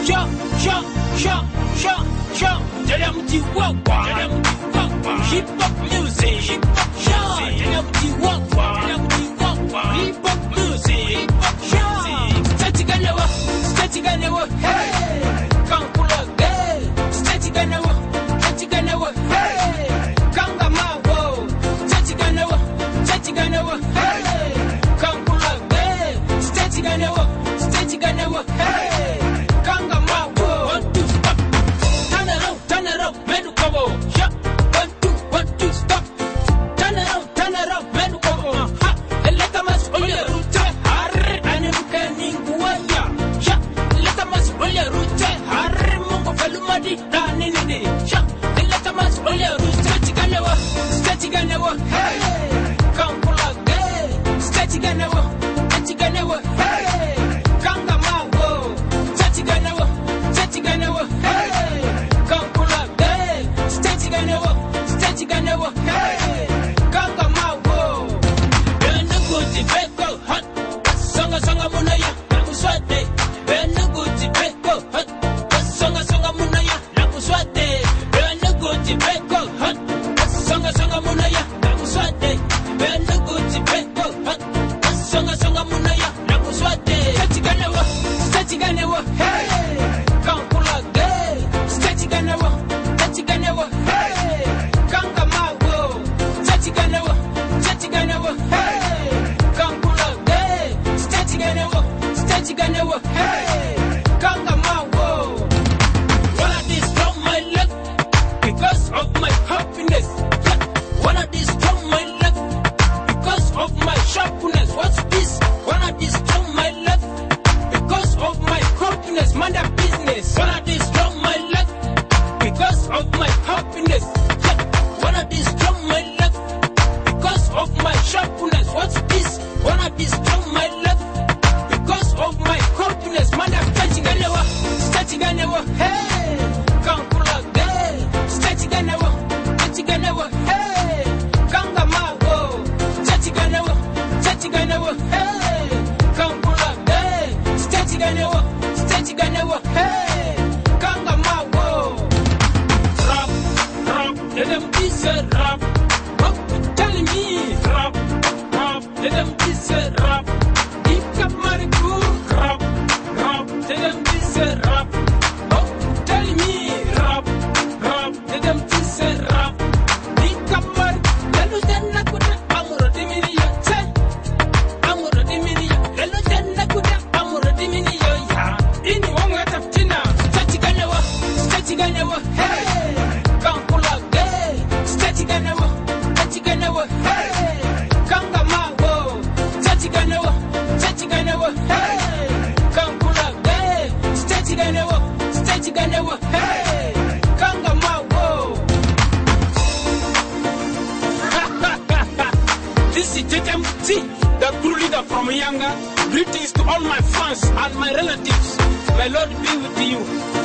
Hip hop music, hip hop music. Hey, Kankula gay, stati ganewa, hey, Kangamawo, stati ganewa, hey, Kankula gay, stati ganewa, hey, Kangamawo. 1, 2, stop. Turn around, men come. Yeah. 1, 2, stop. Turn around, men come. Let us on your route. Harre, and you can inguaya. Yeah. Let us on your route. Harre, mungo falumadi. Dani nini. Yeah. Let us on your route. Stati ganewa. Hey. Kankula gay. Stati ganewa. Hey. Kangamawo. Stati ganewa. Hey. Kankula gay. Stati ganewa. Hey. Kangamawo. Bena guti beko hot. Songa munaya. Nakuswate. Bena guti beko hot. Songa munaya. Nakuswate. Bena guti beko hot. Songa munaya. Nakuswate. Bena guti beko hot. Songa munaya. Nakuswate. Stati ganewa. Hey. Kankula gay. Stati ganewa. Hey. Kangamawo. Stati ganewa. Hey. Kankula gay. Stati ganewa. Hey. Kangamawo. Wanna destroy my life because of my happiness. Yeah. Wanna destroy my life because of my sharpness. What's this? Wanna destroy my life because of my happiness. Man that business. Wanna destroy my life because of my happiness. Yeah. Wanna destroy my life because of my sharpness. What's this? Wanna destroy my life because of my happiness. Man that stati ganewa. Hey. Kankula gay. Stati ganewa. Hey. Kangamawo. Stati ganewa. Hey. Kankula gay. Stati ganewa. Hey. Kangamawo. Rap, let them diss rap. What you telling me? Rap, let them diss rap. Deep up mariku. Rap, let them diss rap. What you telling me? Rap, let them diss rap. Deep up mariku. Lelo janna kuda amuro dimiriya. Amuro dimiriya. Lelo janna kuda amuro dimiriya. Ya, ini wonga taftina. Stati ganewa. Hey. Kankula gay. Stati ganewa. Hey. Kangamawo. Stati ganewa. Hey. Kankula gay. Stati ganewa. Hey. Kangamawo. This is JMT, the crew leader from Yanga. Greetings to all my fans and my relatives. May Lord be with you.